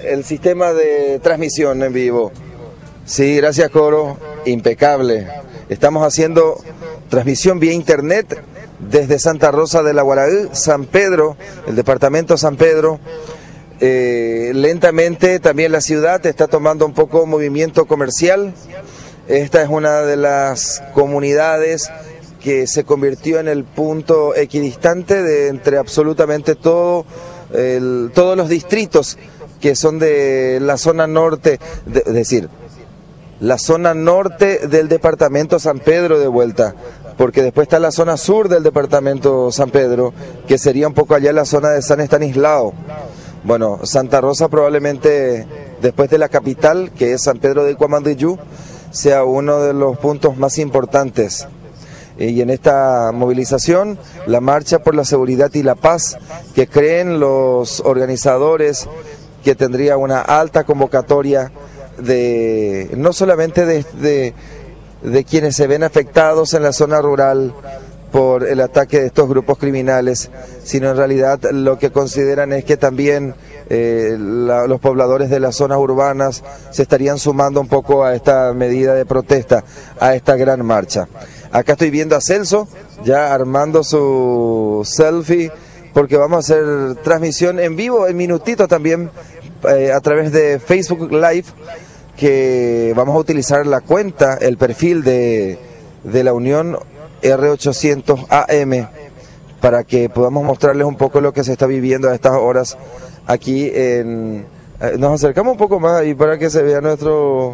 el sistema de transmisión en vivo. Sí, gracias Coro, impecable. Estamos haciendo transmisión vía internet desde Santa Rosa de la Guaraí, San Pedro, el departamento San Pedro. Lentamente también la ciudad está tomando un poco movimiento comercial. Esta es una de las comunidades que se convirtió en el punto equidistante de entre absolutamente todos los distritos que son de la zona norte, es decir, la zona norte del departamento San Pedro de vuelta, porque después está la zona sur del departamento San Pedro, que sería un poco allá la zona de San Estanislao. Bueno, Santa Rosa probablemente después de la capital, que es San Pedro de Cuamandiyú, sea uno de los puntos más importantes. Y en esta movilización, la marcha por la seguridad y la paz, que creen los organizadores que tendría una alta convocatoria de no solamente de quienes se ven afectados en la zona rural por el ataque de estos grupos criminales, sino en realidad lo que consideran es que también los pobladores de las zonas urbanas se estarían sumando un poco a esta medida de protesta, a esta gran marcha. Acá estoy viendo a Celso ya armando su selfie, porque vamos a hacer transmisión en vivo en minutito también a través de Facebook Live, que vamos a utilizar la cuenta, el perfil de la Unión R800 AM, para que podamos mostrarles un poco lo que se está viviendo a estas horas aquí en... nos acercamos un poco más y para que se vea nuestro...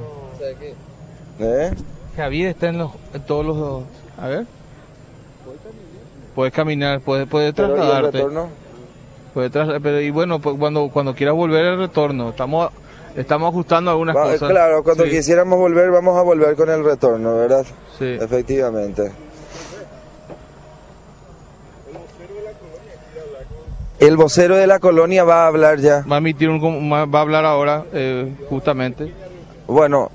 Javier está en todos los... A ver. Puedes caminar, puedes trasladarte. Pero y bueno, pues cuando quieras volver el retorno, estamos ajustando algunas cosas. Claro, cuando quisiéramos volver, vamos a volver con el retorno, ¿verdad? Sí. Efectivamente. El vocero de la colonia va a hablar ya. Va a hablar ahora, justamente. Bueno,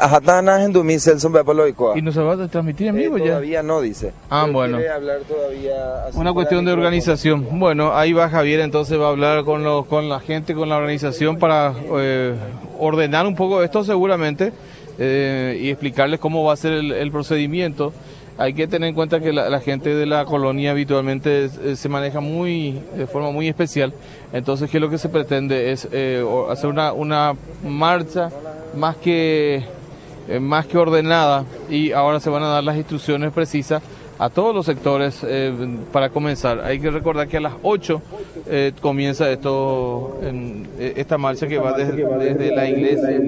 y no se va a transmitir en vivo ya. Todavía no, dice. Bueno. Una cuestión de organización. Bueno, ahí va Javier, entonces va a hablar con la gente, con la organización para ordenar un poco esto seguramente y explicarles cómo va a ser el procedimiento. Hay que tener en cuenta que la gente de la colonia habitualmente se maneja de forma muy especial. Entonces, ¿qué es lo que se pretende? Es hacer una marcha más que ordenada, y ahora se van a dar las instrucciones precisas a todos los sectores para comenzar. Hay que recordar que a las 8 comienza esta marcha que va desde la iglesia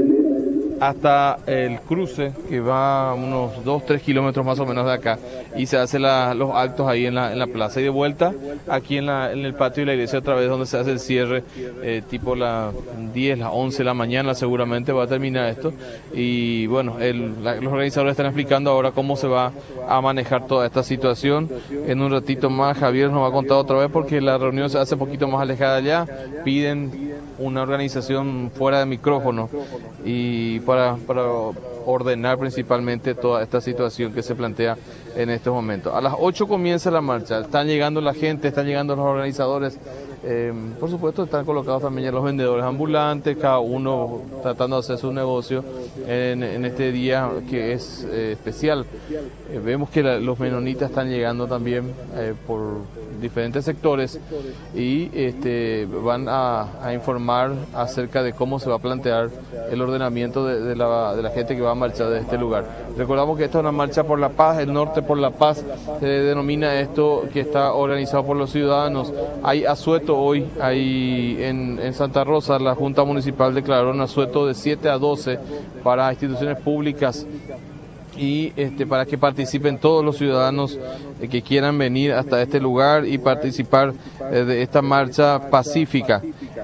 hasta el cruce, que va unos 2-3 kilómetros más o menos de acá, y se hacen los actos ahí en la plaza, y de vuelta aquí en el patio de la iglesia otra vez, donde se hace el cierre tipo las 10, las 11 de la mañana seguramente va a terminar esto. Y bueno, los organizadores están explicando ahora cómo se va a manejar toda esta situación. En un ratito más Javier nos va a contar otra vez, porque la reunión se hace un poquito más alejada allá, piden una organización fuera de micrófono y para ordenar principalmente toda esta situación que se plantea en estos momentos. A las 8 comienza la marcha, están llegando la gente, están llegando los organizadores, por supuesto están colocados también ya los vendedores ambulantes, cada uno tratando de hacer su negocio en este día que es especial. Vemos que los menonitas están llegando también por diferentes sectores y van a informar acerca de cómo se va a plantear el ordenamiento de la gente que va a marchar de este lugar. Recordamos que esta es una marcha por la paz, el norte por la paz se denomina esto, que está organizado por los ciudadanos. Hay asueto hoy, en Santa Rosa, la Junta Municipal declaró un asueto de 7 a 12 para instituciones públicas y para que participen todos los ciudadanos que quieran venir hasta este lugar y participar de esta marcha pacífica.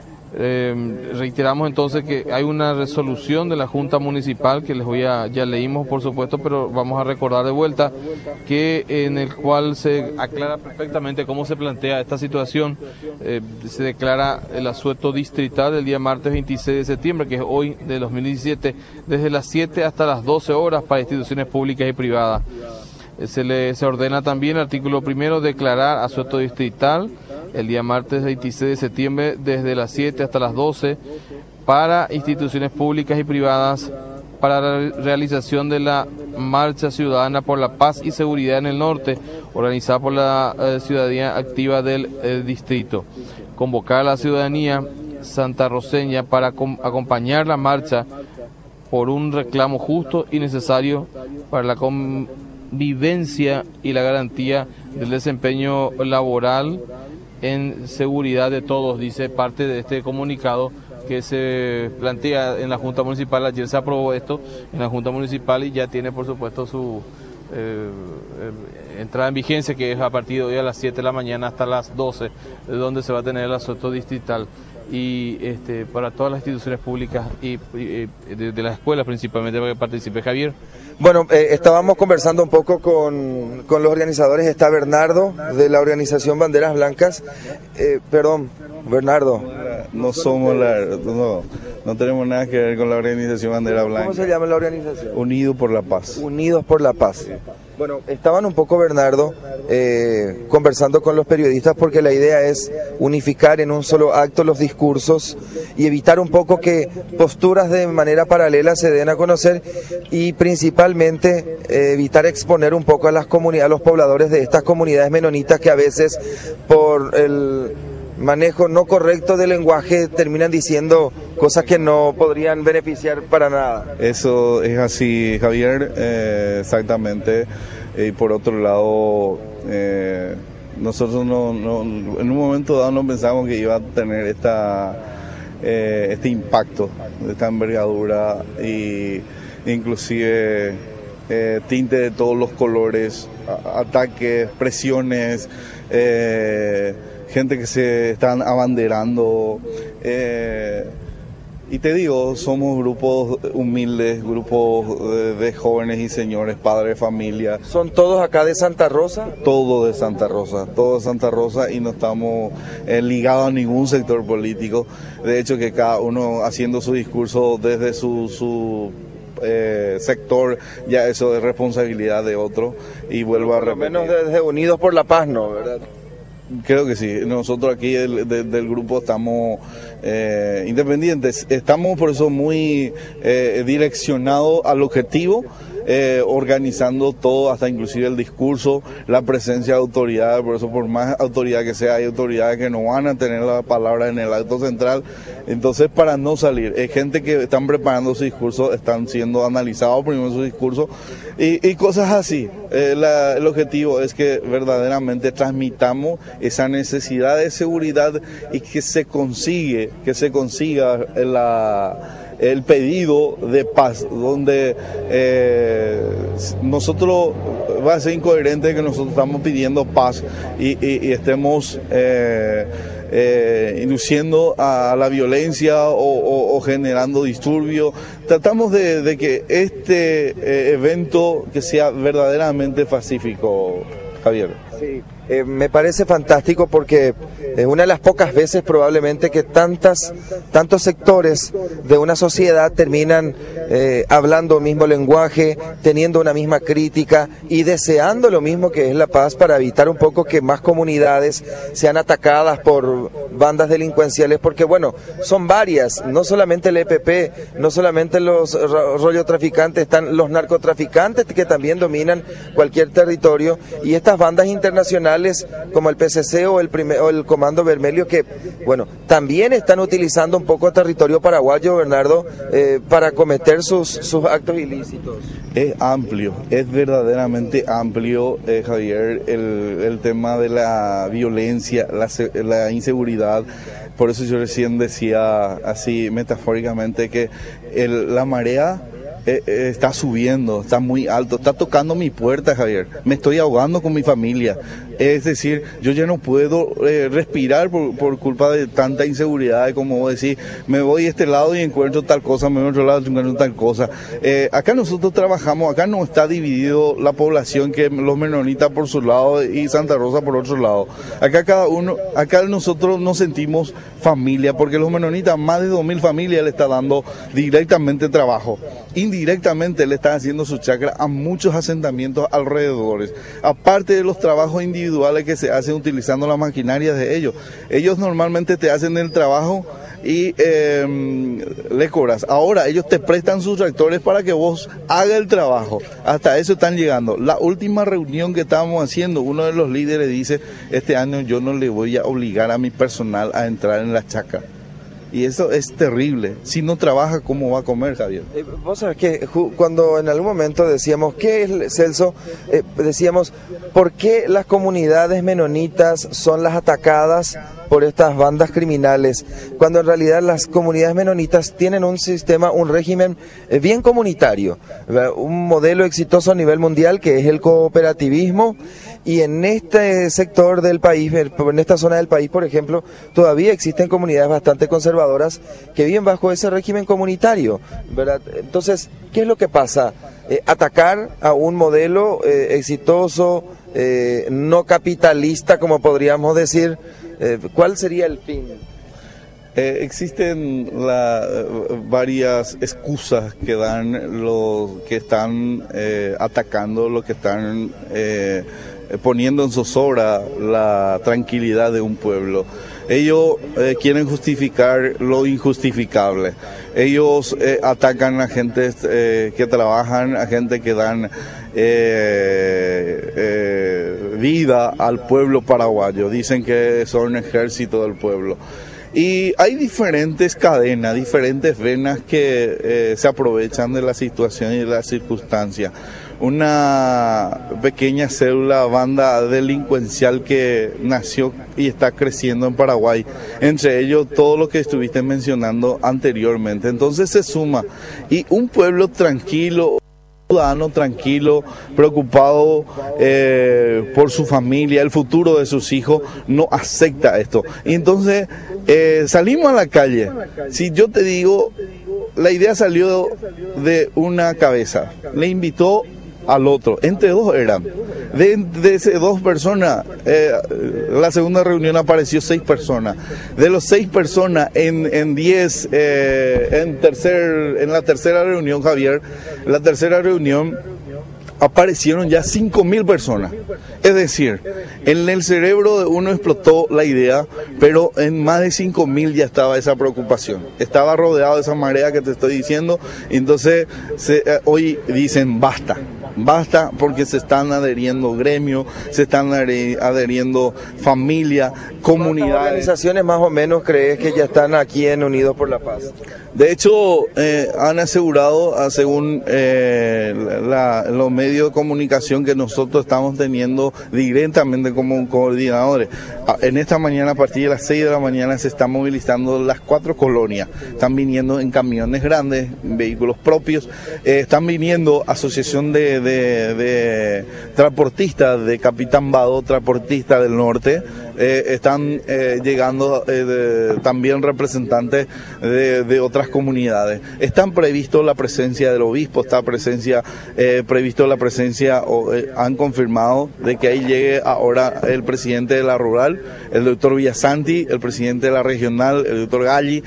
Reiteramos entonces que hay una resolución de la Junta Municipal que ya leímos por supuesto, pero vamos a recordar de vuelta, que en el cual se aclara perfectamente cómo se plantea esta situación. Se declara el asueto distrital el día martes 26 de septiembre, que es hoy de 2017, desde las 7 hasta las 12 horas para instituciones públicas y privadas. Se ordena también el artículo primero declarar asueto distrital el día martes 26 de septiembre desde las 7 hasta las 12 para instituciones públicas y privadas para la realización de la Marcha Ciudadana por la Paz y Seguridad en el Norte, organizada por la Ciudadanía Activa del Distrito. Convocar a la ciudadanía santarroceña para acompañar la marcha por un reclamo justo y necesario para la convivencia y la garantía del desempeño laboral en seguridad de todos, dice parte de este comunicado que se plantea en la Junta Municipal. Ayer se aprobó esto en la Junta Municipal y ya tiene por supuesto su entrada en vigencia, que es a partir de hoy a las 7 de la mañana hasta las 12, donde se va a tener el asueto distrital. Y para todas las instituciones públicas y de las escuelas principalmente, para que participe. Javier. Bueno, estábamos conversando un poco con los organizadores. Está Bernardo de la organización Banderas Blancas. Perdón, Bernardo. No tenemos nada que ver con la organización Bandera Blanca. ¿Cómo se llama la organización? Unidos por la Paz. Unidos por la Paz. Bueno, estaban un poco, Bernardo, conversando con los periodistas, porque la idea es unificar en un solo acto los discursos y evitar un poco que posturas de manera paralela se den a conocer, y principalmente evitar exponer un poco a las comunidades, a los pobladores de estas comunidades menonitas, que a veces por el manejo no correcto del lenguaje terminan diciendo cosas que no podrían beneficiar para nada. Eso es así, Javier, exactamente. Y por otro lado, nosotros no, en un momento dado no pensamos que iba a tener este impacto, esta envergadura, y inclusive tinte de todos los colores, ataques, presiones, gente que se están abanderando, y te digo, somos grupos humildes, grupos de jóvenes y señores, padres de familia. ¿Son todos acá de Santa Rosa? Todo de Santa Rosa, y no estamos ligados a ningún sector político. De hecho, que cada uno haciendo su discurso desde su sector, ya eso es responsabilidad de otro, y vuelvo a repetir. Por lo menos desde Unidos por la Paz, ¿no? ¿Verdad? Creo que sí. Nosotros aquí del grupo estamos independientes, estamos por eso muy direccionados al objetivo, organizando todo, hasta inclusive el discurso, la presencia de autoridades. Por eso, por más autoridad que sea, hay autoridades que no van a tener la palabra en el acto central. Entonces, para no salir, hay gente que están preparando su discurso, están siendo analizados primero su discurso, y cosas así. El objetivo es que verdaderamente transmitamos esa necesidad de seguridad, y que se consiga el pedido de paz, donde nosotros, va a ser incoherente que nosotros estamos pidiendo paz y estemos induciendo a la violencia o generando disturbios. Tratamos de que este evento que sea verdaderamente pacífico, Javier. Sí. Me parece fantástico, porque es una de las pocas veces probablemente que tantos sectores de una sociedad terminan hablando el mismo lenguaje, teniendo una misma crítica y deseando lo mismo, que es la paz, para evitar un poco que más comunidades sean atacadas por bandas delincuenciales, porque bueno, son varias, no solamente el EPP, no solamente los rollotraficantes, están los narcotraficantes que también dominan cualquier territorio, y estas bandas internacionales como el PCC o el Comando Vermelho, que bueno, también están utilizando un poco territorio paraguayo, Bernardo, para cometer sus actos ilícitos. Es amplio, es verdaderamente amplio, Javier, el tema de la violencia, la inseguridad. Por eso yo recién decía así metafóricamente que la marea está subiendo, está muy alto, está tocando mi puerta, Javier. Me estoy ahogando con mi familia. Es decir, yo ya no puedo respirar por culpa de tanta inseguridad, como vos decís, me voy a este lado y encuentro tal cosa, me voy a otro lado y encuentro tal cosa. Acá nosotros trabajamos, acá no está dividido la población, que los menonitas por su lado y Santa Rosa por otro lado. Acá nosotros nos sentimos familia, porque los menonitas, más de 2.000 familias le está dando directamente trabajo. Indirectamente le están haciendo su chacra a muchos asentamientos alrededores, aparte de los trabajos individuales que se hacen utilizando las maquinarias de ellos. Ellos normalmente te hacen el trabajo y le cobras. Ahora ellos te prestan sus tractores para que vos hagas el trabajo. Hasta eso están llegando. La última reunión que estábamos haciendo, uno de los líderes dice, este año yo no le voy a obligar a mi personal a entrar en la chacra. Y eso es terrible. Si no trabaja, ¿cómo va a comer, Javier? Vos sabés que cuando en algún momento decíamos, ¿qué es, Celso? Decíamos, ¿por qué las comunidades menonitas son las atacadas por estas bandas criminales? Cuando en realidad las comunidades menonitas tienen un sistema, un régimen bien comunitario, ¿verdad? Un modelo exitoso a nivel mundial que es el cooperativismo. Y en este sector del país, en esta zona del país, por ejemplo, todavía existen comunidades bastante conservadoras que viven bajo ese régimen comunitario, ¿verdad? Entonces, ¿qué es lo que pasa? Atacar a un modelo exitoso, no capitalista, como podríamos decir. ¿Cuál sería el fin? Existen varias excusas que dan los que están atacando, los que están poniendo en zozobra la tranquilidad de un pueblo. Ellos quieren justificar lo injustificable. Ellos atacan a gente que trabajan, a gente que dan vida al pueblo paraguayo. Dicen que son ejército del pueblo. Y hay diferentes cadenas, diferentes venas que se aprovechan de la situación y de la circunstancia. Una pequeña célula, banda delincuencial que nació y está creciendo en Paraguay, entre ellos todo lo que estuviste mencionando anteriormente. Entonces se suma, y un pueblo tranquilo, ciudadano tranquilo, preocupado por su familia, el futuro de sus hijos, no acepta esto. Y entonces salimos a la calle. Si yo te digo, la idea salió de una cabeza, le invitó al otro, entre dos eran, de esas dos personas, la segunda reunión apareció 6 personas, de los 6 personas en la tercera reunión, Javier, la tercera reunión aparecieron ya 5.000 personas. Es decir, en el cerebro de uno explotó la idea, pero en más de 5.000 ya estaba esa preocupación. Estaba rodeado de esa marea que te estoy diciendo, y entonces hoy dicen basta. Basta, porque se están adheriendo gremios, se están adheriendo familia, comunidades. ¿Cuántas organizaciones más o menos crees que ya están aquí en Unidos por la Paz? De hecho, han asegurado, según los medios de comunicación que nosotros estamos teniendo directamente como coordinadores, en esta mañana a partir de las 6 de la mañana se están movilizando las 4 colonias. Están viniendo en camiones grandes, en vehículos propios, están viniendo asociación de transportistas de Capitán Bado, transportistas del norte, están llegando también representantes de otras comunidades. Están previsto la presencia del obispo, está previsto la presencia, han confirmado de que ahí llegue ahora el presidente de la rural, el doctor Villasanti, el presidente de la regional, el doctor Galli,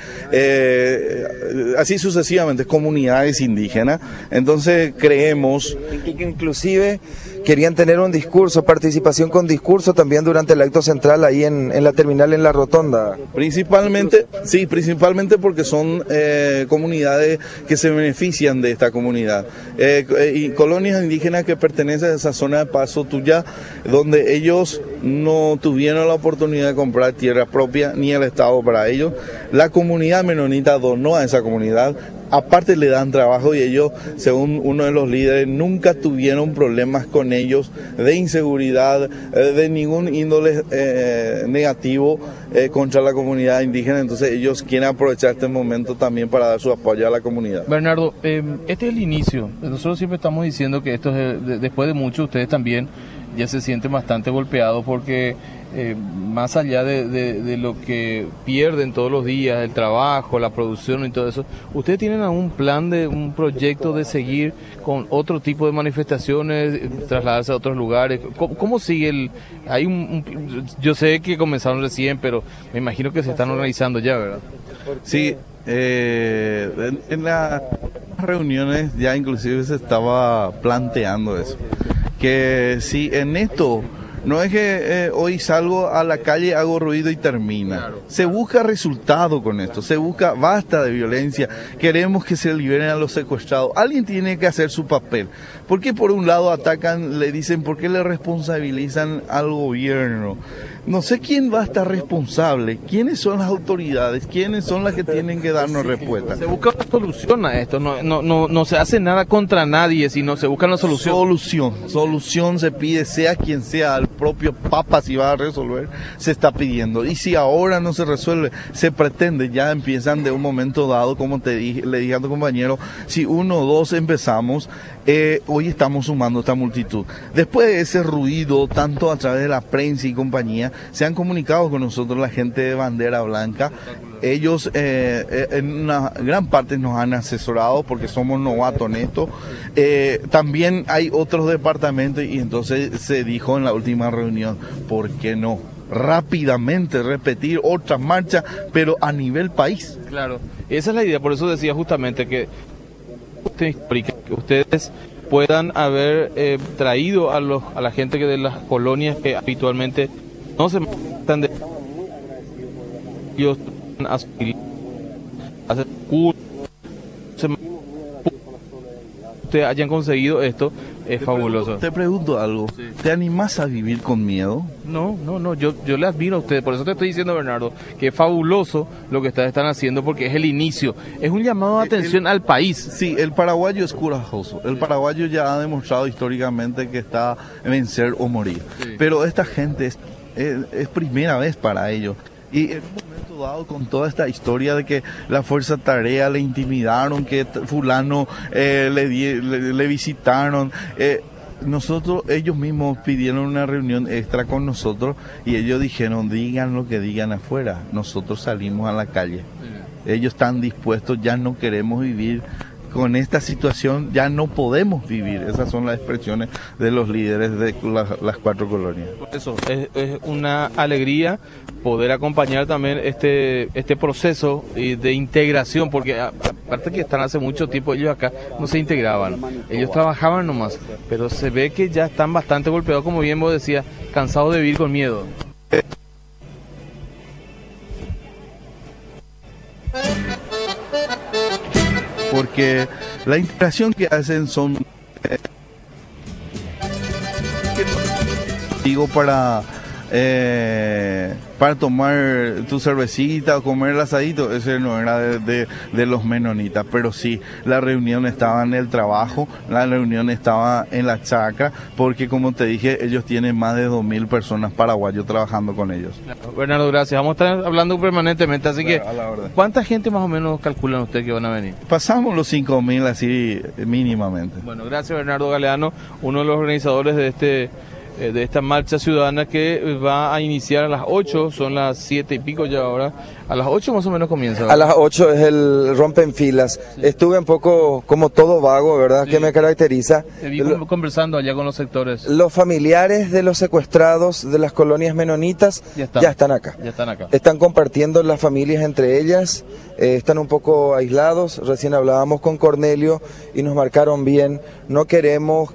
así sucesivamente, comunidades indígenas. Entonces creemos que inclusive querían tener un discurso, participación con discurso también durante el acto central ahí en la terminal, en la rotonda. Principalmente porque son comunidades que se benefician de esta comunidad. Y colonias indígenas que pertenecen a esa zona de paso tuya, donde ellos no tuvieron la oportunidad de comprar tierra propia, ni el Estado para ellos. La comunidad menonita donó a esa comunidad. Aparte le dan trabajo, y ellos, según uno de los líderes, nunca tuvieron problemas con ellos de inseguridad, de ningún índole negativo contra la comunidad indígena. Entonces ellos quieren aprovechar este momento también para dar su apoyo a la comunidad. Bernardo, este es el inicio. Nosotros siempre estamos diciendo que esto es, después de mucho, ustedes también ya se sienten bastante golpeados porque más allá de lo que pierden todos los días, el trabajo, la producción y todo eso, ¿ustedes tienen algún plan un proyecto de seguir con otro tipo de manifestaciones, trasladarse a otros lugares? ¿Cómo sigue yo sé que comenzaron recién, pero me imagino que se están organizando ya, ¿verdad? Sí, en las reuniones ya inclusive se estaba planteando eso, que si en esto No es que hoy salgo a la calle, hago ruido y termina. Claro. Se busca resultado con esto, se busca basta de violencia, queremos que se liberen a los secuestrados. Alguien tiene que hacer su papel. Porque por un lado atacan, le dicen, ¿por qué le responsabilizan al gobierno? No sé quién va a estar responsable, quiénes son las autoridades, quiénes son las que tienen que darnos respuesta. Se busca una solución a esto, no se hace nada contra nadie, sino se busca una solución. Solución se pide, sea quien sea, el propio Papa si va a resolver, se está pidiendo. Y si ahora no se resuelve, se pretende, ya empiezan de un momento dado, como le dije a tu compañero, si 1 o 2 empezamos, hoy estamos sumando esta multitud. Después de ese ruido, tanto a través de la prensa y compañía, se han comunicado con nosotros la gente de Bandera Blanca. Ellos en una gran parte nos han asesorado porque somos novatos en esto. También hay otros departamentos y entonces se dijo en la última reunión, ¿por qué no? Rápidamente repetir otra marcha, pero a nivel país. Claro, esa es la idea, por eso decía justamente que ustedes puedan haber traído a la gente que de las colonias que habitualmente no se están de ellos hacer ustedes hayan conseguido esto es fabuloso. Te pregunto algo, sí. ¿Te animás a vivir con miedo? No, yo le admiro a ustedes, por eso te estoy diciendo, Bernardo, que es fabuloso lo que ustedes están haciendo porque es el inicio, es un llamado de atención al país. Sí, el paraguayo es corajoso, el paraguayo ya ha demostrado históricamente que está en vencer o morir, sí. Pero esta gente es primera vez para ellos. Y en un momento dado, con toda esta historia de que la Fuerza Tarea le intimidaron, que fulano le visitaron, ellos mismos pidieron una reunión extra con nosotros y ellos dijeron, digan lo que digan afuera, nosotros salimos a la calle. Ellos están dispuestos, ya no queremos vivir con esta situación, ya no podemos vivir. Esas son las expresiones de los líderes de las 4 colonias. Por eso es una alegría poder acompañar también este proceso de integración, porque aparte que están hace mucho tiempo, ellos acá no se integraban, ellos trabajaban nomás, pero se ve que ya están bastante golpeados, como bien vos decías, cansados de vivir con miedo. Porque la integración que hacen son digo para tomar tu cervecita o comer el asadito, ese no era de los menonitas, pero sí, la reunión estaba en el trabajo, la reunión estaba en la chacra, porque como te dije, ellos tienen más de 2.000 personas paraguayos trabajando con ellos. Bernardo, gracias, vamos a estar hablando permanentemente, así que, ¿cuánta gente más o menos calculan ustedes que van a venir? Pasamos los 5.000 así mínimamente. Bueno, gracias Bernardo Galeano, uno de los organizadores de esta marcha ciudadana que va a iniciar a las 8, son las 7 y pico ya ahora, a las 8 más o menos comienza, ¿verdad? A las 8 es el rompen filas, sí. Estuve un poco como todo vago, ¿verdad? Sí. Que me caracteriza. Te vi conversando allá con los sectores. Los familiares de los secuestrados de las colonias menonitas ya están acá. Están compartiendo las familias entre ellas, están un poco aislados, recién hablábamos con Cornelio y nos marcaron bien, no queremos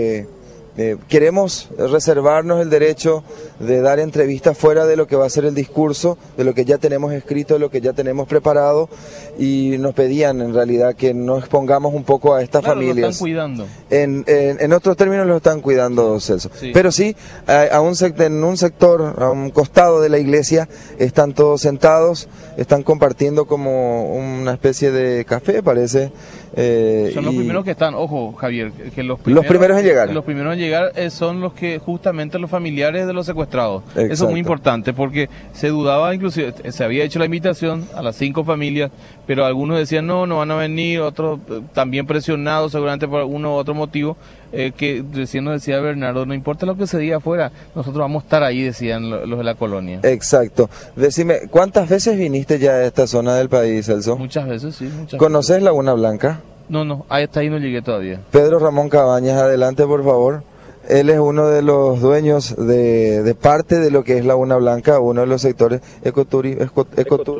queremos reservarnos el derecho de dar entrevistas fuera de lo que va a ser el discurso, de lo que ya tenemos escrito, de lo que ya tenemos preparado, y nos pedían en realidad que nos expongamos un poco a estas familias. Lo están cuidando. En otros términos lo están cuidando, Celso. Sí. Pero sí, en un sector, a un costado de la iglesia, están todos sentados, están compartiendo como una especie de café, parece. Son los primeros que están, ojo Javier, que los primeros en llegar. Los primeros en llegar son los que justamente los familiares de los secuestrados. Exacto. Eso es muy importante porque se dudaba, inclusive se había hecho la invitación a las 5 familias, pero algunos decían no van a venir, otros también presionados seguramente por uno u otro motivo, que recién nos decía Bernardo, no importa lo que se diga afuera, nosotros vamos a estar ahí, decían los de la colonia. Exacto. Decime, ¿cuántas veces viniste ya a esta zona del país, Celso? Muchas veces, sí. ¿Conoces Laguna Blanca? No, hasta ahí no llegué todavía. Pedro Ramón Cabañas, adelante por favor. Él es uno de los dueños de parte de lo que es Laguna Blanca, uno de los sectores Ecotur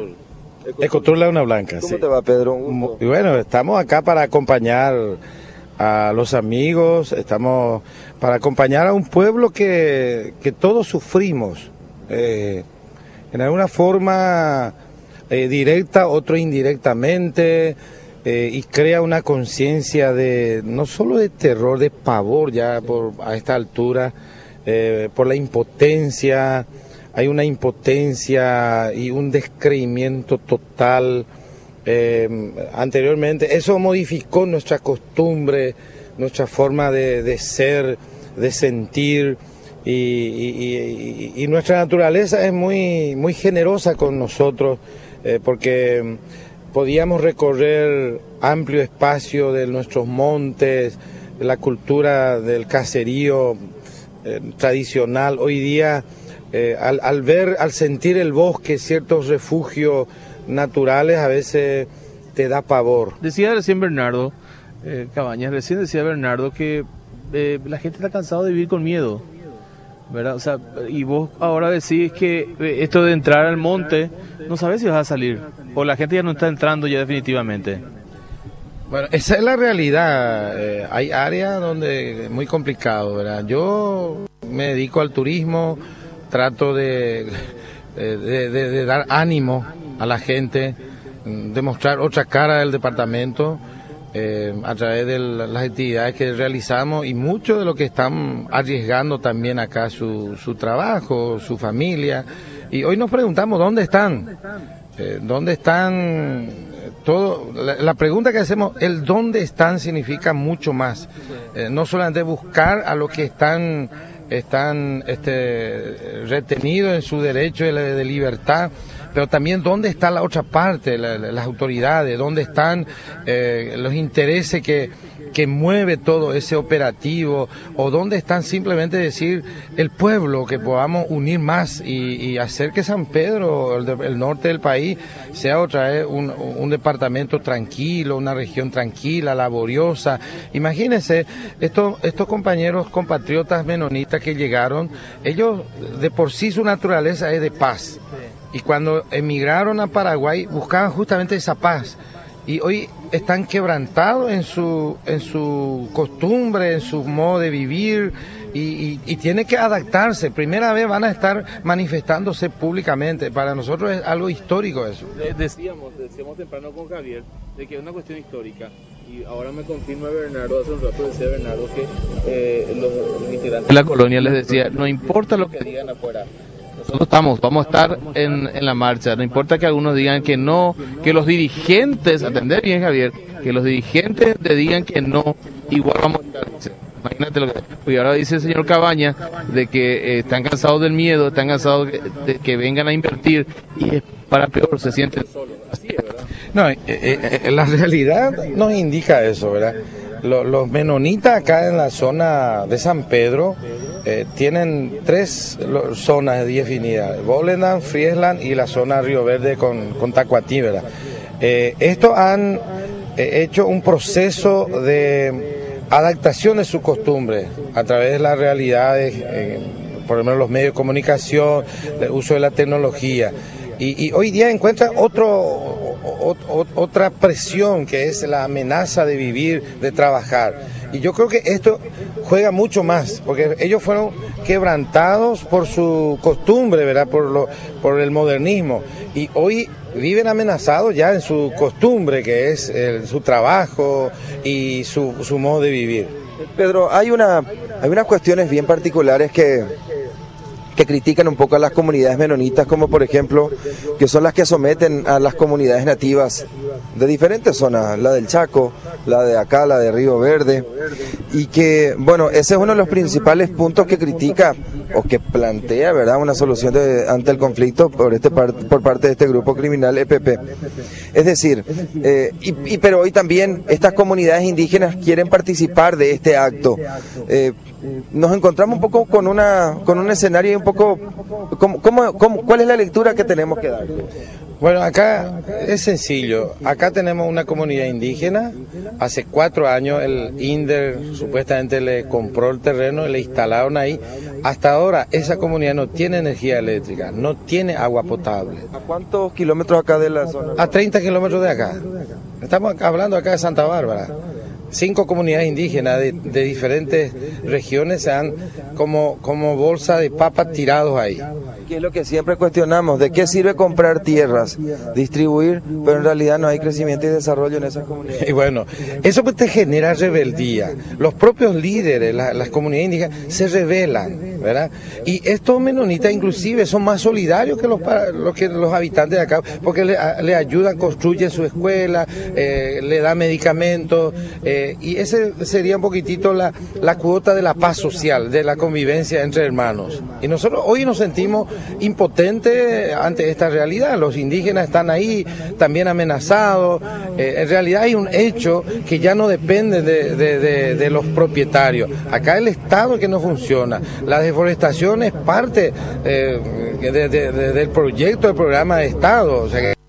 Laguna Blanca. ¿Cómo te va, Pedro? Y bueno, estamos acá para acompañar a los amigos, estamos para acompañar a un pueblo que todos sufrimos, en alguna forma directa, otro indirectamente, y crea una conciencia de no solo de terror, de pavor ya a esta altura, por la impotencia. Hay una impotencia y un descreimiento total. Anteriormente eso modificó nuestra costumbre, nuestra forma de ser, de sentir, y nuestra naturaleza es muy generosa con nosotros, porque podíamos recorrer amplio espacio de nuestros montes, de la cultura del caserío tradicional. Hoy día, al sentir el bosque, ciertos refugios naturales, a veces te da pavor. Decía recién Bernardo Cabañas, decía Bernardo que la gente está cansada de vivir con miedo, ¿verdad? O sea, y vos ahora decís que esto de entrar al monte, no sabes si vas a salir, o la gente ya no está entrando ya definitivamente. Bueno, esa es la realidad. Hay áreas donde es muy complicado, ¿verdad? Yo me dedico al turismo, trato de dar ánimo a la gente, demostrar otra cara del departamento a través de las actividades que realizamos, y muchos de los que están arriesgando también acá su trabajo, su familia. Y hoy nos preguntamos dónde están, la pregunta que hacemos, el dónde están significa mucho más, no solamente buscar a los que están retenidos en su derecho de libertad, pero también dónde está la otra parte, las autoridades, dónde están los intereses que mueve todo ese operativo, o dónde están simplemente decir el pueblo, que podamos unir más y hacer que San Pedro, el norte del país, sea otra vez un departamento tranquilo, una región tranquila, laboriosa. Imagínense, estos compañeros compatriotas menonitas que llegaron, ellos de por sí su naturaleza es de paz. Y cuando emigraron a Paraguay buscaban justamente esa paz. Y hoy están quebrantados en su costumbre, en su modo de vivir, y tienen que adaptarse. Primera vez van a estar manifestándose públicamente. Para nosotros es algo histórico eso. Decíamos temprano con Javier de que es una cuestión histórica, y ahora me confirma Bernardo, hace un rato decía Bernardo que los integrantes de la colonia les decía, no importa lo que digan afuera, nosotros vamos a estar en la marcha, no importa que algunos digan que no, que los dirigentes, atender bien Javier, que los dirigentes te digan que no, igual vamos a estar. Imagínate lo que... Y ahora dice el señor Cabañas de que están cansados del miedo, están cansados de que vengan a invertir, y es para peor, se sienten solos. Así es, ¿verdad? No, la realidad nos indica eso, ¿verdad? Los menonitas acá en la zona de San Pedro tienen 3 zonas definidas: Volendam, Friesland y la zona Río Verde con Tacuatí, ¿verdad? Estos han hecho un proceso de adaptación de su costumbre a través de las realidades, por lo menos los medios de comunicación, el uso de la tecnología. Y hoy día encuentran otra presión, que es la amenaza de vivir, de trabajar. Y yo creo que esto juega mucho más, porque ellos fueron quebrantados por su costumbre, ¿verdad? Por el modernismo. Y hoy viven amenazados ya en su costumbre, que es su trabajo y su modo de vivir. Pedro, hay unas cuestiones bien particulares que critican un poco a las comunidades menonitas, como por ejemplo, que son las que someten a las comunidades nativas de diferentes zonas, la del Chaco, la de acá, la de Río Verde, y que, bueno, ese es uno de los principales puntos que critica o que plantea, ¿verdad?, una solución ante el conflicto por parte de este grupo criminal EPP. Es decir, pero hoy también estas comunidades indígenas quieren participar de este acto. Nos encontramos un poco con un escenario un poco... ¿Cuál es la lectura que tenemos que dar? Bueno, acá es sencillo. Acá tenemos una comunidad indígena. Hace 4 años el INDER supuestamente le compró el terreno y le instalaron ahí. Hasta ahora esa comunidad no tiene energía eléctrica, no tiene agua potable. ¿A cuántos kilómetros acá de la zona? A 30 kilómetros de acá. Estamos hablando acá de Santa Bárbara. 5 comunidades indígenas de diferentes regiones se han como bolsa de papas tirados ahí. ¿Qué es lo que siempre cuestionamos? ¿De qué sirve comprar tierras, distribuir, pero en realidad no hay crecimiento y desarrollo en esas comunidades? Y bueno, eso pues te genera rebeldía. Los propios líderes, las comunidades indígenas, se rebelan, ¿verdad? Y estos menonitas inclusive son más solidarios que los habitantes de acá, porque le ayudan, construyen su escuela, le dan medicamentos, y ese sería un poquitito la cuota de la paz social, de la convivencia entre hermanos. Y nosotros hoy nos sentimos impotentes ante esta realidad. Los indígenas están ahí también amenazados. En realidad hay un hecho que ya no depende de los propietarios. Acá el Estado que no funciona. La deforestación es parte del proyecto, del programa de Estado. O sea que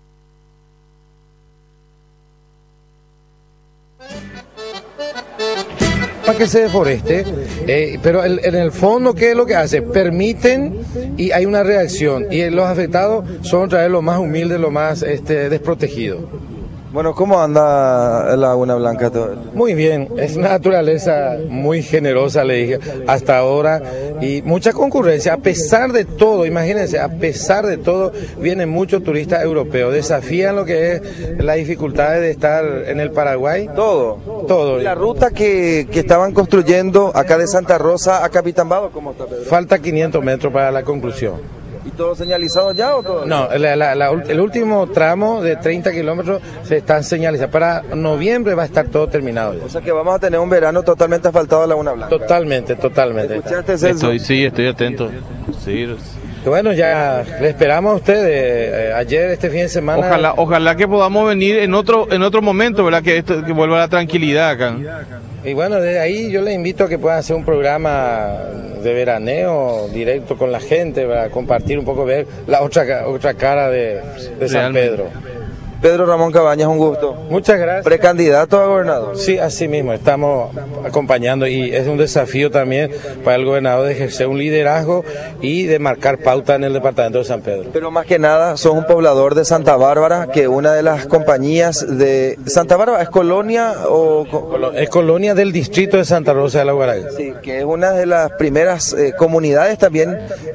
que se deforeste, pero en el fondo, ¿qué es lo que hace? Permiten y hay una reacción, y los afectados son otra vez los más humildes, los más desprotegidos. Bueno, ¿cómo anda Laguna Blanca? Muy bien, es una naturaleza muy generosa, le dije, hasta ahora, y mucha concurrencia. A pesar de todo, imagínense, a pesar de todo, vienen muchos turistas europeos, desafían lo que es la dificultad de estar en el Paraguay. Todo. ¿Y la ruta que estaban construyendo acá de Santa Rosa a Capitambado, cómo está, Pedro? Falta 500 metros para la conclusión. ¿Y todo señalizado ya o todo? No, el último tramo de 30 kilómetros se están señalizando. Para noviembre va a estar todo terminado ya. O sea que vamos a tener un verano totalmente asfaltado a Laguna Blanca. Totalmente. ¿Escuchaste, Celso? Estoy atento. Sí. Bueno, ya le esperamos a ustedes. Ayer, este fin de semana. Ojalá que podamos venir en otro momento, ¿verdad? Que vuelva la tranquilidad acá. Y bueno, desde ahí yo les invito a que puedan hacer un programa de veraneo directo con la gente para compartir un poco, ver la otra cara de San Pedro. Pedro Ramón Cabañas, un gusto. Muchas gracias. ¿Precandidato a gobernador? Sí, así mismo, estamos acompañando y es un desafío también para el gobernador de ejercer un liderazgo y de marcar pauta en el departamento de San Pedro. Pero más que nada, sos un poblador de Santa Bárbara, que una de las compañías de Santa Bárbara, ¿es colonia o...? Es colonia del distrito de Santa Rosa de la Guaragüe. Sí, que es una de las primeras comunidades también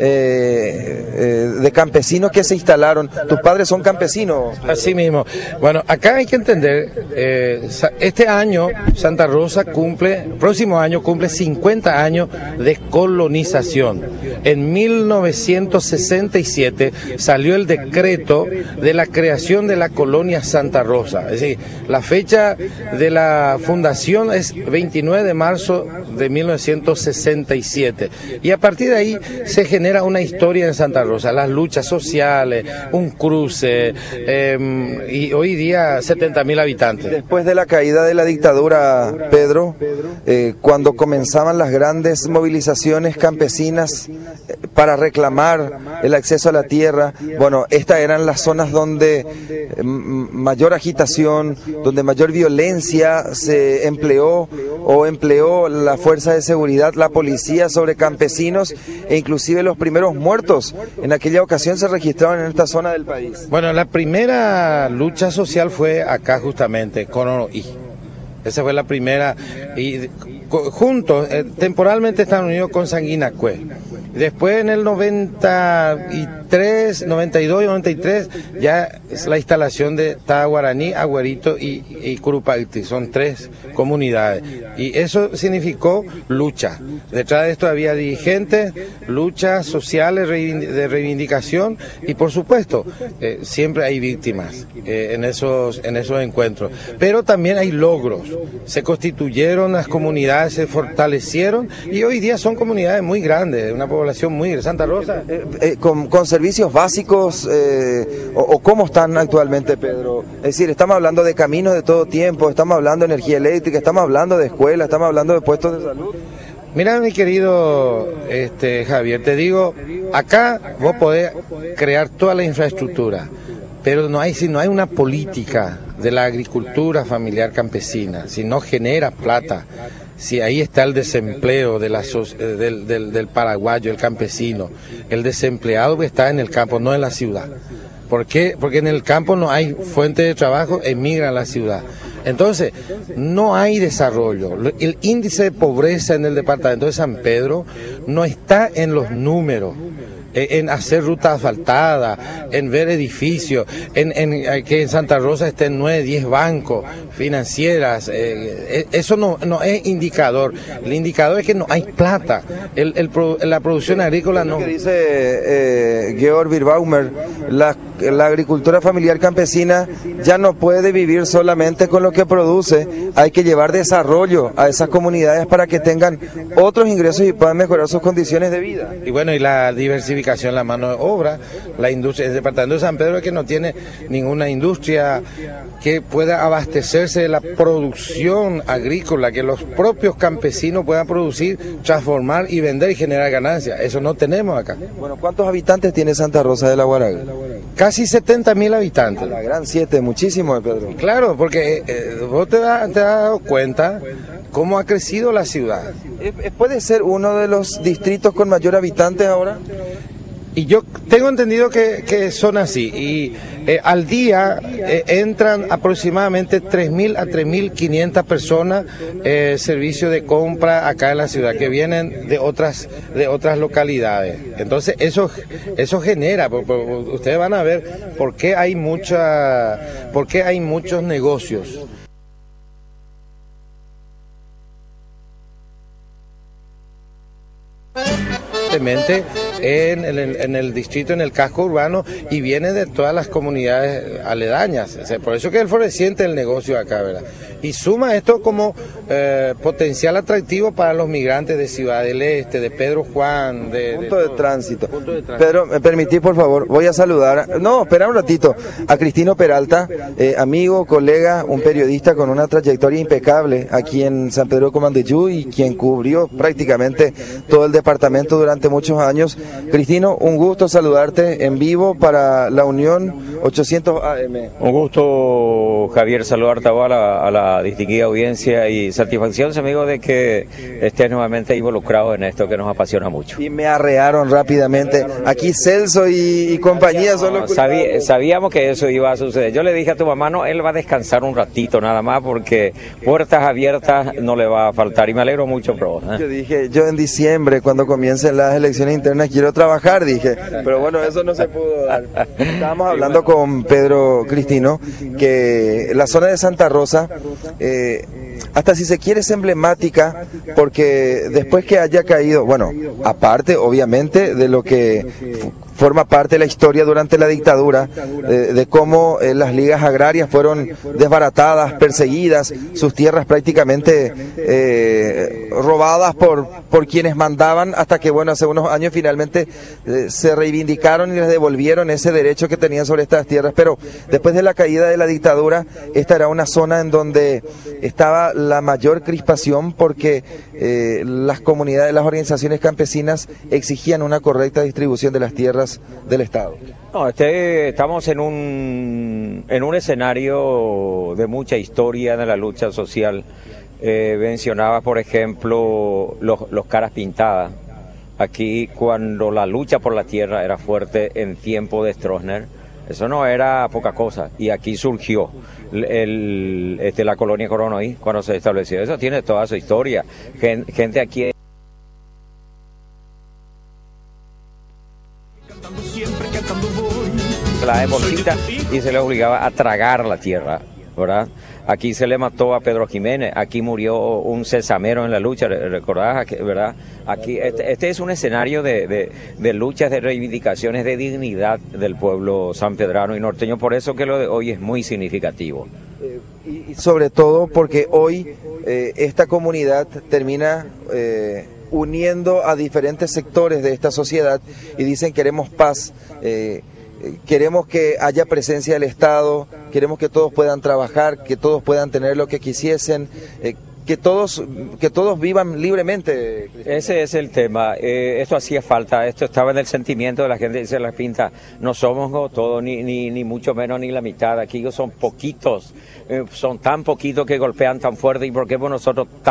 de campesinos que se instalaron. ¿Tus padres son campesinos? Así mismo. Bueno, acá hay que entender, este año Santa Rosa próximo año cumple 50 años de colonización. En 1967 salió el decreto de la creación de la colonia Santa Rosa. Es decir, la fecha de la fundación es 29 de marzo de 1967. Y a partir de ahí se genera una historia en Santa Rosa, las luchas sociales, un cruce, y hoy día 70.000 habitantes. Después de la caída de la dictadura, Pedro, cuando comenzaban las grandes movilizaciones campesinas para reclamar el acceso a la tierra, bueno, estas eran las zonas donde mayor agitación, donde mayor violencia se empleó la fuerza de seguridad, la policía sobre campesinos, e inclusive los primeros muertos en aquella ocasión se registraron en esta zona del país. Bueno, la primera lucha social fue acá justamente, con Oroí. Esa fue la primera, y juntos, temporalmente están unidos con Sanguinacue. Después en el 92 y 93 ya es la instalación de Taguaraní, Agüerito y Curupacti. Son 3 comunidades. Y eso significó lucha. Detrás de esto había dirigentes, luchas sociales de reivindicación y por supuesto siempre hay víctimas en esos encuentros. Pero también hay logros. Se constituyeron las comunidades, se fortalecieron y hoy día son comunidades muy grandes, una población muy grande. Santa Rosa. Con servicios básicos, o cómo están actualmente, Pedro. Es decir, estamos hablando de caminos de todo tiempo, estamos hablando de energía eléctrica, estamos hablando de escuelas, estamos hablando de puestos de salud. Mira, mi querido Javier, te digo, acá vos podés crear toda la infraestructura, pero si no hay una política de la agricultura familiar campesina, si no genera plata, si ahí está el desempleo del paraguayo, el campesino, el desempleado que está en el campo, no en la ciudad. ¿Por qué? Porque en el campo no hay fuente de trabajo, emigra a la ciudad. Entonces, no hay desarrollo. El índice de pobreza en el departamento de San Pedro no está en los números, en hacer ruta asfaltada, en ver edificios, en que en Santa Rosa estén 9, 10 bancos financieras. Eso no es indicador. El indicador es que no hay plata. La producción agrícola no. Lo que dice Georg Birbaumer, la agricultura familiar campesina ya no puede vivir solamente con lo que produce. Hay que llevar desarrollo a esas comunidades para que tengan otros ingresos y puedan mejorar sus condiciones de vida. Y bueno, y la diversificación, la mano de obra, la industria. El departamento de San Pedro es que no tiene ninguna industria que pueda abastecerse de la producción agrícola, que los propios campesinos puedan producir, transformar y vender y generar ganancias. Eso no tenemos acá. Bueno, ¿cuántos habitantes tiene Santa Rosa de la Guaraga? Casi 70.000 habitantes. La gran 7, muchísimo, Pedro. Claro, porque vos te has dado cuenta cómo ha crecido la ciudad. ¿Puede ser uno de los distritos con mayor habitantes ahora? Y yo tengo entendido que son así. Y al día entran aproximadamente 3.000 a 3.500 personas servicio de compra acá en la ciudad, que vienen de otras localidades. Entonces eso genera, ustedes van a ver por qué hay muchos negocios. En el distrito, en el casco urbano, y viene de todas las comunidades aledañas. O sea, por eso que es floreciente el negocio acá, ¿verdad? Y suma esto como potencial atractivo para los migrantes de Ciudad del Este, de Pedro Juan, punto de tránsito. Pedro, me permitís, por favor, voy a saludar, no, espera un ratito, a Cristino Peralta, amigo, colega, un periodista con una trayectoria impecable aquí en San Pedro de Comandeyú y quien cubrió prácticamente todo el departamento durante muchos años. Cristino, un gusto saludarte en vivo para la Unión 800 AM. Un gusto, Javier, saludarte a la distinguida audiencia y satisfacción, amigo, de que estés nuevamente involucrado en esto que nos apasiona mucho. Y me arrearon rápidamente. Aquí Celso y compañía son los sabíamos que eso iba a suceder. Yo le dije a tu mamá, no, él va a descansar un ratito nada más porque puertas abiertas no le va a faltar y me alegro mucho, bro. Yo dije, yo en diciembre, cuando comiencen las elecciones internas, quiero trabajar, dije, pero bueno, eso no se pudo dar. Estábamos hablando con Pedro Cristino que la zona de Santa Rosa, hasta si se quiere, es emblemática porque después que haya caído, bueno, aparte obviamente de lo que forma parte de la historia durante la dictadura, de cómo las ligas agrarias fueron desbaratadas, perseguidas, sus tierras prácticamente robadas por quienes mandaban, hasta que, bueno, hace unos años finalmente se reivindicaron y les devolvieron ese derecho que tenían sobre estas tierras. Pero después de la caída de la dictadura, esta era una zona en donde estaba la mayor crispación porque las comunidades, las organizaciones campesinas exigían una correcta distribución de las tierras del Estado. No, estamos en un escenario de mucha historia de la lucha social. Mencionaba, por ejemplo, los caras pintadas. Aquí, cuando la lucha por la tierra era fuerte en tiempo de Stroessner, eso no era poca cosa. Y aquí surgió la colonia Coronoí cuando se estableció. Eso tiene toda su historia. Gente aquí. La de bolsita y se le obligaba a tragar la tierra, ¿verdad? Aquí se le mató a Pedro Jiménez, aquí murió un cesamero en la lucha, ¿recordás? ¿Verdad? Aquí este es un escenario de luchas, de reivindicaciones, de dignidad del pueblo sanpedrano y norteño, por eso que lo de hoy es muy significativo. Y sobre todo porque hoy esta comunidad termina uniendo a diferentes sectores de esta sociedad y dicen queremos paz, queremos que haya presencia del Estado, queremos que todos puedan trabajar, que todos puedan tener lo que quisiesen, que todos vivan libremente. Ese es el tema. Esto hacía falta, esto estaba en el sentimiento de la gente, dice la pinta, no somos todos, ni mucho menos ni la mitad, aquí son poquitos, son tan poquitos que golpean tan fuerte, y por qué nosotros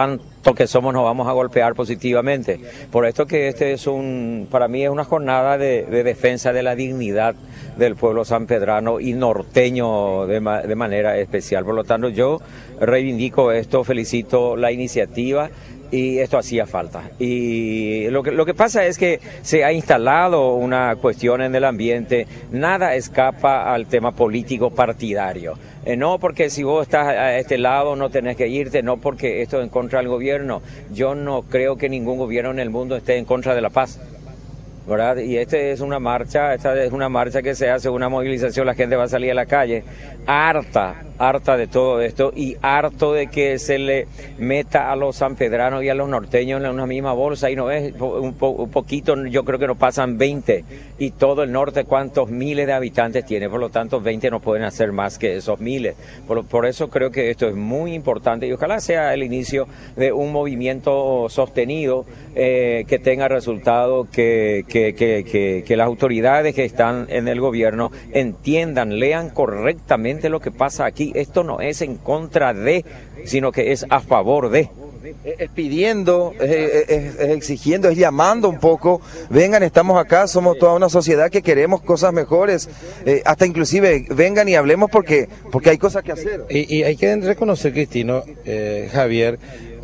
tontos que somos nos vamos a golpear positivamente. Por esto que para mí es una jornada de defensa de la dignidad del pueblo sanpedrano y norteño de manera especial. Por lo tanto, yo reivindico esto, felicito la iniciativa. Y esto hacía falta. Y lo que pasa es que se ha instalado una cuestión en el ambiente, nada escapa al tema político partidario. No porque si vos estás a este lado no tenés que irte, no porque esto es en contra del gobierno. Yo no creo que ningún gobierno en el mundo esté en contra de la paz, ¿verdad? Y esta es una marcha que se hace, una movilización, la gente va a salir a la calle, harta de todo esto y harto de que se le meta a los sanpedranos y a los norteños en una misma bolsa, y no es un poquito, yo creo que no pasan 20, y todo el norte cuántos miles de habitantes tiene, por lo tanto 20 no pueden hacer más que esos miles, por eso creo que esto es muy importante y ojalá sea el inicio de un movimiento sostenido que tenga resultado, que las autoridades que están en el gobierno entiendan, lean correctamente lo que pasa aquí. Esto no es en contra de, sino que es a favor de. Es pidiendo, es exigiendo, es llamando un poco, vengan, estamos acá, somos toda una sociedad que queremos cosas mejores, hasta inclusive vengan y hablemos porque hay cosas que hacer. Y hay que reconocer, Cristino, Javier,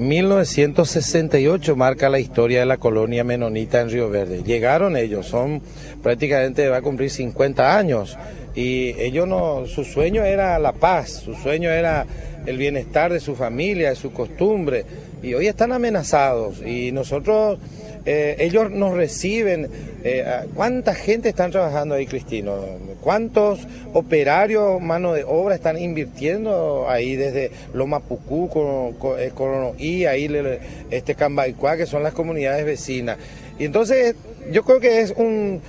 1968 marca la historia de la colonia menonita en Río Verde. Llegaron ellos, prácticamente va a cumplir 50 años, y ellos su sueño era la paz, su sueño era el bienestar de su familia, de su costumbre, y hoy están amenazados, y nosotros, ellos nos reciben. ¿Cuánta gente están trabajando ahí, Cristino? ¿Cuántos operarios, mano de obra están invirtiendo ahí desde Loma Pucú, Coronoí, ahí Cambaicua, que son las comunidades vecinas? Y entonces yo creo que es un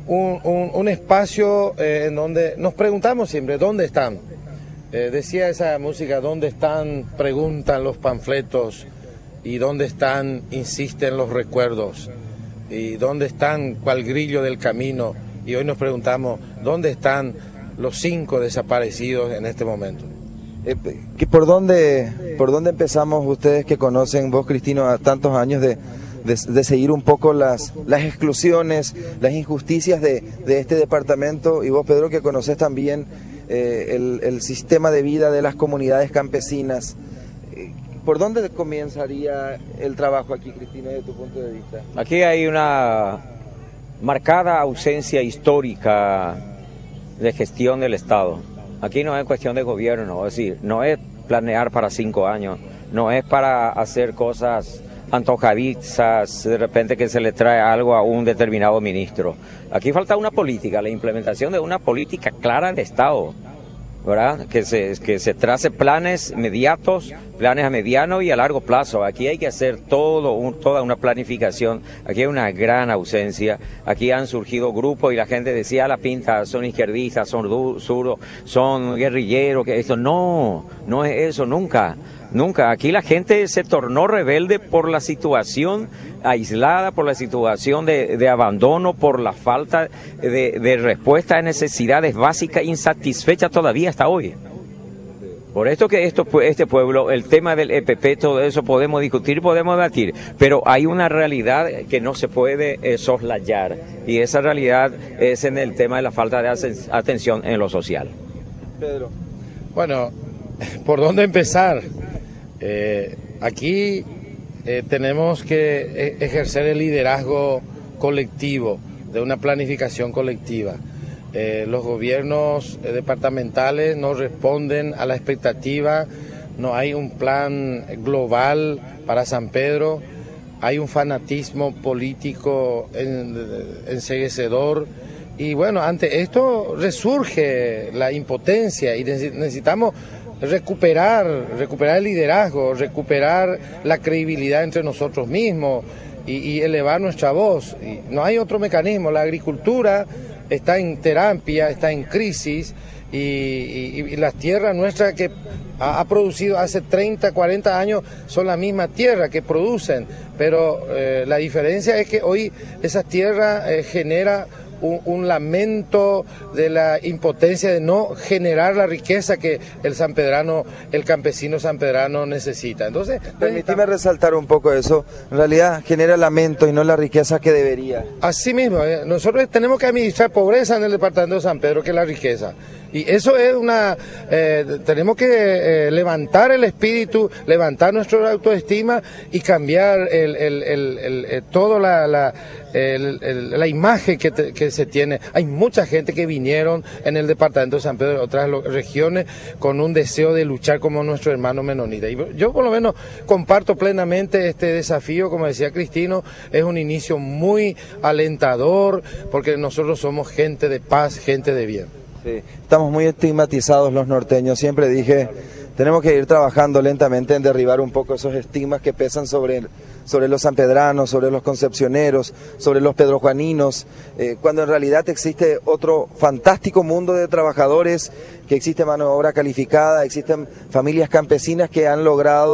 espacio en donde nos preguntamos siempre, ¿dónde están? Decía esa música, ¿dónde están? Preguntan los panfletos. ¿Y dónde están? Insisten los recuerdos. ¿Y dónde están? Cual grillo del camino. Y hoy nos preguntamos, ¿dónde están los 5 desaparecidos en este momento? ¿Por dónde empezamos ustedes que conocen, vos, Cristino, a tantos años de seguir un poco las exclusiones, las injusticias de este departamento, y vos, Pedro, que conoces también el sistema de vida de las comunidades campesinas? ¿Por dónde comenzaría el trabajo aquí, Cristina, desde tu punto de vista? Aquí hay una marcada ausencia histórica de gestión del Estado. Aquí no es cuestión de gobierno, es decir, no es planear para 5 años, no es para hacer cosas antojadizas, de repente que se le trae algo a un determinado ministro. Aquí falta una política, la implementación de una política clara de Estado, ¿verdad? Que se trace planes inmediatos, planes a mediano y a largo plazo. Aquí hay que hacer toda una planificación. Aquí hay una gran ausencia. Aquí han surgido grupos y la gente decía, la pinta, son izquierdistas, son zurdos, son guerrilleros, que esto no es eso, nunca. Aquí la gente se tornó rebelde por la situación aislada, por la situación de abandono, por la falta de respuesta a necesidades básicas insatisfechas todavía hasta hoy. Por esto que este pueblo, el tema del EPP, todo eso podemos discutir, podemos debatir, pero hay una realidad que no se puede soslayar, y esa realidad es en el tema de la falta de atención en lo social. Pedro. Bueno, ¿por dónde empezar? Aquí tenemos que ejercer el liderazgo colectivo, de una planificación colectiva. Los gobiernos departamentales no responden a la expectativa, no hay un plan global para San Pedro, hay un fanatismo político enceguecedor, y bueno, ante esto resurge la impotencia y necesitamos recuperar el liderazgo, recuperar la credibilidad entre nosotros mismos y elevar nuestra voz. Y no hay otro mecanismo. La agricultura está en terapia, está en crisis, y las tierras nuestras que ha producido hace 30, 40 años son la misma tierra que producen, pero la diferencia es que hoy esas tierras genera un lamento de la impotencia de no generar la riqueza que el sanpedrano, el campesino sanpedrano necesita. Entonces, permíteme resaltar un poco eso. En realidad genera lamento y no la riqueza que debería. Así mismo, nosotros tenemos que administrar pobreza en el departamento de San Pedro, que es la riqueza. Y eso es tenemos que levantar el espíritu, levantar nuestra autoestima y cambiar toda la imagen que se tiene. Hay mucha gente que vinieron en el departamento de San Pedro de otras regiones con un deseo de luchar como nuestro hermano menonita. Y yo por lo menos comparto plenamente este desafío, como decía Cristino, es un inicio muy alentador porque nosotros somos gente de paz, gente de bien. Sí, estamos muy estigmatizados los norteños. Siempre dije, tenemos que ir trabajando lentamente en derribar un poco esos estigmas que pesan sobre los sanpedranos, sobre los concepcioneros, sobre los pedrojuaninos, cuando en realidad existe otro fantástico mundo de trabajadores, que existe mano de obra calificada, existen familias campesinas que han logrado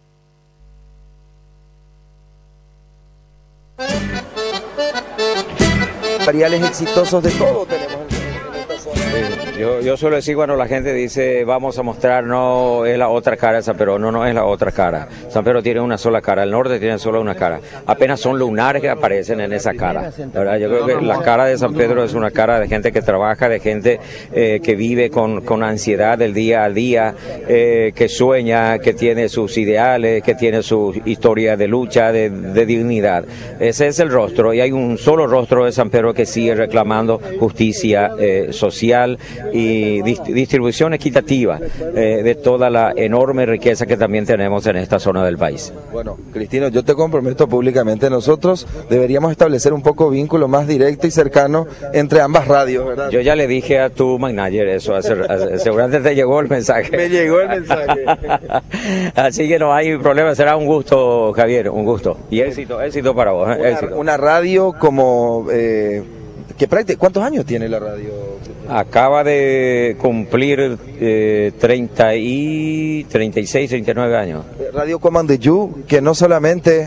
variales exitosos de todo tenemos en esta zona. Yo suelo decir cuando la gente dice vamos a mostrar, no es la otra cara de San Pedro, no es la otra cara. San Pedro tiene una sola cara, el norte tiene solo una cara. Apenas son lunares que aparecen en esa cara. ¿Verdad? Yo creo que la cara de San Pedro es una cara de gente que trabaja, de gente que vive con ansiedad del día a día, que sueña, que tiene sus ideales, que tiene su historia de lucha, de dignidad. Ese es el rostro, y hay un solo rostro de San Pedro que sigue reclamando justicia social y distribución equitativa de toda la enorme riqueza que también tenemos en esta zona del país. Bueno, Cristino, yo te comprometo públicamente, nosotros deberíamos establecer un poco vínculo más directo y cercano entre ambas radios, ¿verdad? Yo ya le dije a tu manager eso, seguramente te llegó el mensaje. Me llegó el mensaje. Así que no hay problema, será un gusto, Javier, un gusto. Y éxito para vos. Éxito. Una radio como... ¿Cuántos años tiene la radio? Acaba de cumplir 36, 39 años. Radio Comandeyú, que no solamente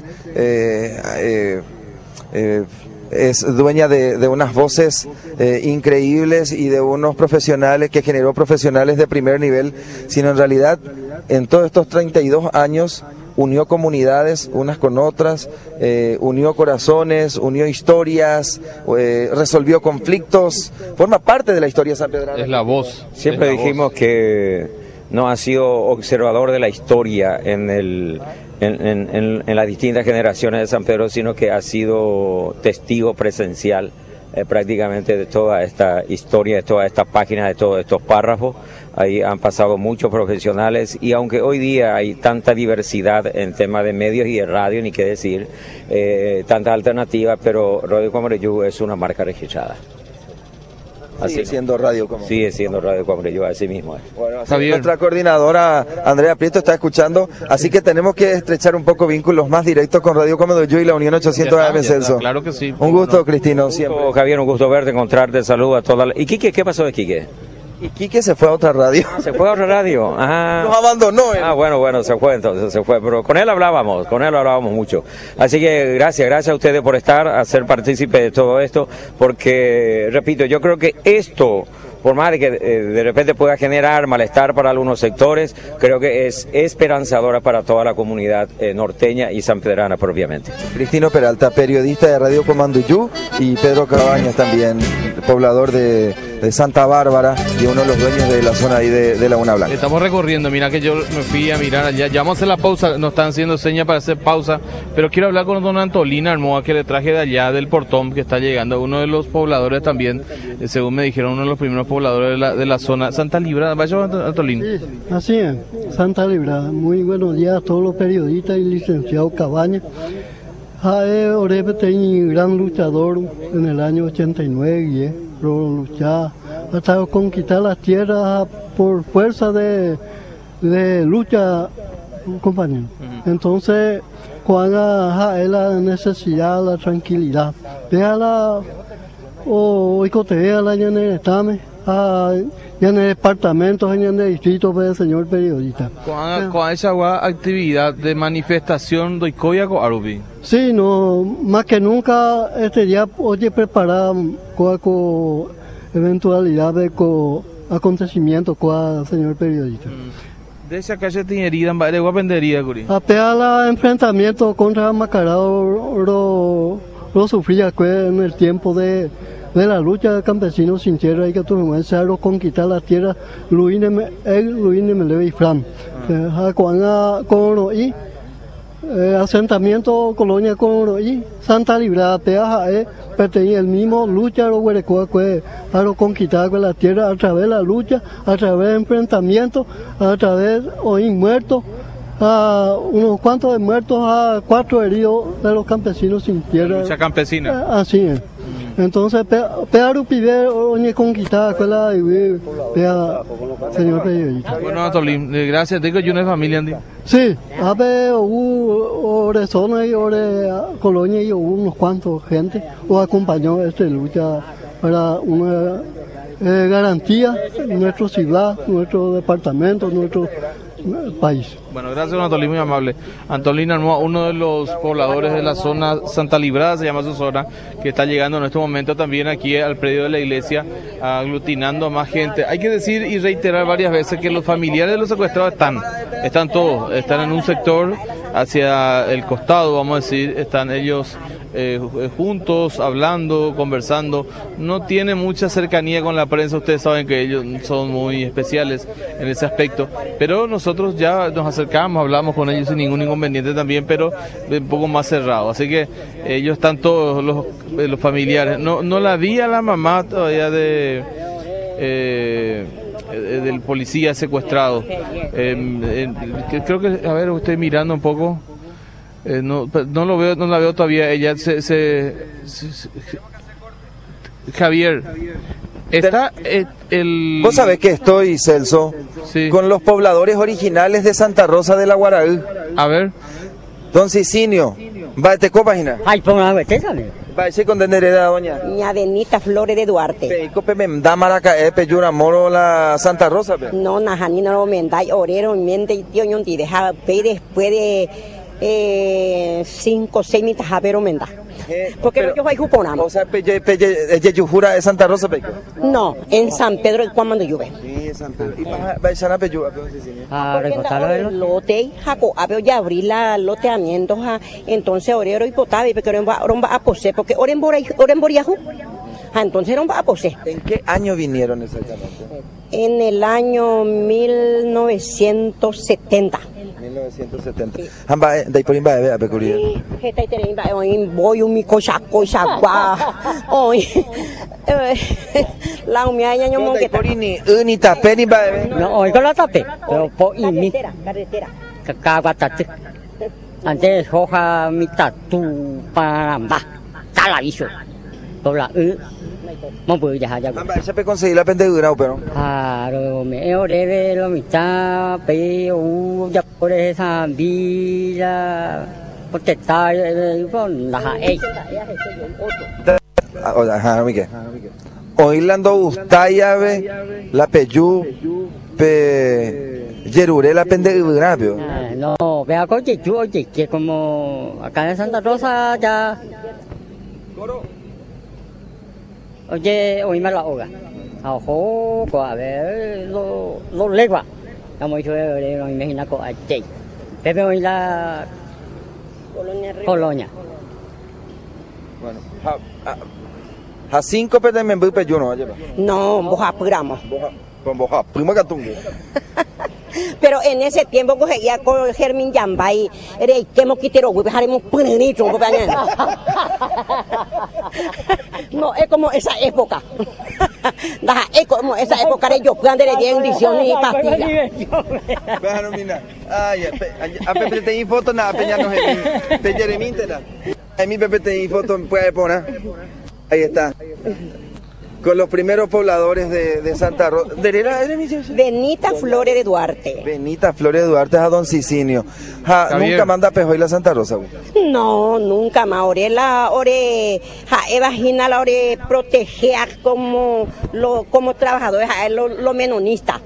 es dueña de unas voces increíbles y de unos profesionales, que generó profesionales de primer nivel, sino en realidad en todos estos 32 años unió comunidades unas con otras, unió corazones, unió historias, resolvió conflictos, forma parte de la historia sanpedrana. Es la voz. Siempre dijimos que no ha sido observador de la historia en las distintas generaciones de San Pedro, sino que ha sido testigo presencial prácticamente de toda esta historia, de toda esta página, de todos estos párrafos. Ahí han pasado muchos profesionales, y aunque hoy día hay tanta diversidad en temas de medios y de radio, ni qué decir, tantas alternativas, pero Radio Coambreyú es una marca registrada. Sigue siendo Radio Coambreyú. Sigue siendo Radio Coambreyú, así mismo es. Bueno, nuestra coordinadora Andrea Prieto está escuchando, así que tenemos que estrechar un poco vínculos más directos con Radio Coambreyú y la Unión 800 AM Celso. Claro que sí. Un gusto, Cristino, siempre. Javier, un gusto verte, encontrarte, saludos a toda la... ¿Y Quique? ¿Qué pasó de Quique? Y Quique se fue a otra radio. ¿Se fue a otra radio? Ajá. Nos abandonó él. Bueno, se fue entonces, pero con él hablábamos mucho. Así que gracias a ustedes por a ser partícipes de todo esto, porque, repito, yo creo que esto, por más de que de repente pueda generar malestar para algunos sectores, creo que es esperanzadora para toda la comunidad norteña y sanpedrana propiamente. Cristino Peralta, periodista de Radio Comandeyú, y Pedro Cabañas también, poblador de Santa Bárbara y uno de los dueños de la zona ahí de Laguna Blanca. Estamos recorriendo, mira que yo me fui a mirar allá, ya vamos a hacer la pausa, nos están haciendo señas para hacer pausa, pero quiero hablar con don Antolín Armoa, que le traje de allá del Portón, que está llegando, uno de los pobladores también, según me dijeron, uno de los primeros pobladores de la zona Santa Librada. Vaya, Antolín. Sí, así es, Santa Librada. Muy buenos días a todos los periodistas y licenciado Cabañas. Orebe tenía gran luchador en el año 89, luchar hasta conquistar las tierras por fuerza de lucha, compañero. Entonces, cuando hay la necesidad, la tranquilidad, déjala o icotea la ñanestame, ya en el departamento, en el distrito, pues, señor periodista. Con esa actividad de manifestación de Coya con Arubi. Sí, no, más que nunca este día hoy preparar con eventualidades, con acontecimientos, con señor periodista. De esa calle tiñería, de guapendería, Curi. Apea la enfrentamiento contra Macarado, lo sufría en el tiempo de la lucha de campesinos sin tierra y que tuvimos que conquistar la tierra, Luine Meleve y Fran. Con asentamiento colonia con Santa Librada, Peaja, pertenece el mismo lucha lo para conquistar la tierra a través de la lucha, a través de enfrentamiento, a través de muertos, a unos cuantos de muertos, a 4 heridos de los campesinos sin tierra. Lucha campesina. Así es. Entonces, Pearu pide oye conquistar la señor periodista. Bueno, Anatolín, gracias. Digo yo una familia, Andy. Sí, hubo zona y colonia y hubo unos cuantos gente o acompañó esta lucha para una garantía en nuestra ciudad, nuestro departamento, nuestro país. Bueno, gracias, Anatolín, muy amable. Antolín Armoa, uno de los pobladores de la zona Santa Librada, se llama su zona, que está llegando en este momento también aquí al predio de la iglesia, aglutinando a más gente. Hay que decir y reiterar varias veces que los familiares de los secuestrados están todos, están en un sector hacia el costado, vamos a decir, están ellos juntos, hablando, conversando. No tiene mucha cercanía con la prensa, ustedes saben que ellos son muy especiales en ese aspecto, pero nosotros ya nos acercamos, hablamos con ellos sin ningún inconveniente también, pero un poco más cerrado, así que ellos están todos los familiares. No la vi a la mamá todavía del policía secuestrado. Creo que, a ver, estoy mirando un poco. No lo veo, no la veo todavía. Ella Javier, está Vos sabés que estoy, Celso, sí, con los pobladores originales de Santa Rosa de la Guaraí. A ver. Don Cicinio, va te copagina. Ay, ponga usted, ¿sabe? Va ese con heredad, doña. Ña Benita Flores de Duarte. Pecope me da maraca yura moro la Santa Rosa, pe. No, najani no lo mendai orero mente tío ñonti deja pe después de 5 o 6 mitas a ver menda. Porque yo voy juponamos. O sea, ella jura de Santa Rosa, pe. No, en San Pedro cuando llueve. Sí, San Pedro. Y va a sana pe yo, porque lote jaco abeo ya abrir la loteamiento entonces orero y potable porque oren va a posee porque oren boriaju. Entonces no va a posee. ¿En qué año vinieron exactamente? En el año 1970. 1970. Amba dai por imba be apecuria. Eta iterimba voy un mi cosa gua. Hoy la umia ña ñomo que porini ni tape ni ba. No, hoy con la tape, pero po imi carretera. Cacabatate. Antes hoja mi tatu paramba. Talaviso. Tola no puedo ya. Amba se pe conseguir la pendedura, pero. Claro, me oreve lo mitad, pero ya por esa vida, porque está con la Ajá, Miguel. Oilando Ustaya la peyu pe yerure la pendedura, pero. No, vea coche que como acá en Santa Rosa ya. Oye, oíme la hoga. Ojo, a ver, lo legua. Estamos hecho de no imagina con allí. Pepe hoy la colonia. Bueno, a 5 pede me bupe yo no, no, boja programa. Boja, prima catungo. Pero en ese tiempo cogía con Germín Yambay, era que moquitero, dejaremos punito, no, es como esa época. Es como esa época de yo plan de bendición y pastillas. Bueno, mira. Ay, a Pepe te di foto nada, peña no es te Jeremín te da. A mí Pepe te di foto puede poner. Ahí está. con los primeros pobladores de Santa Rosa. Benita Flores de Duarte. Benita Flores de Duarte a don Cicinio. Nunca manda pejoy la Santa Rosa. No, nunca más. Imagina la ore proteger como trabajadores, lo menonista.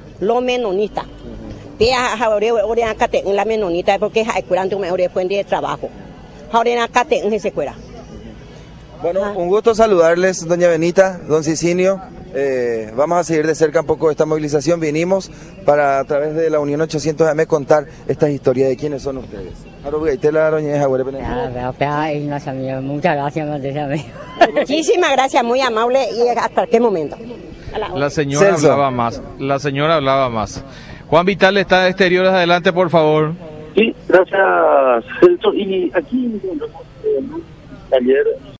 Ore acate en la menonita porque hay curante ore fuente de trabajo. Ore acate en ese cuera. Bueno, un gusto saludarles, doña Benita, don Cicinio. Vamos a seguir de cerca un poco esta movilización. Vinimos para, a través de la Unión 800 AM, contar estas historias de quiénes son ustedes. Muchas gracias, muchísimas gracias, muy amable. ¿Y hasta qué momento? La señora hablaba más. Juan Vital está de Exteriores, adelante, por favor. Sí, gracias, Celso. Y aquí, ayer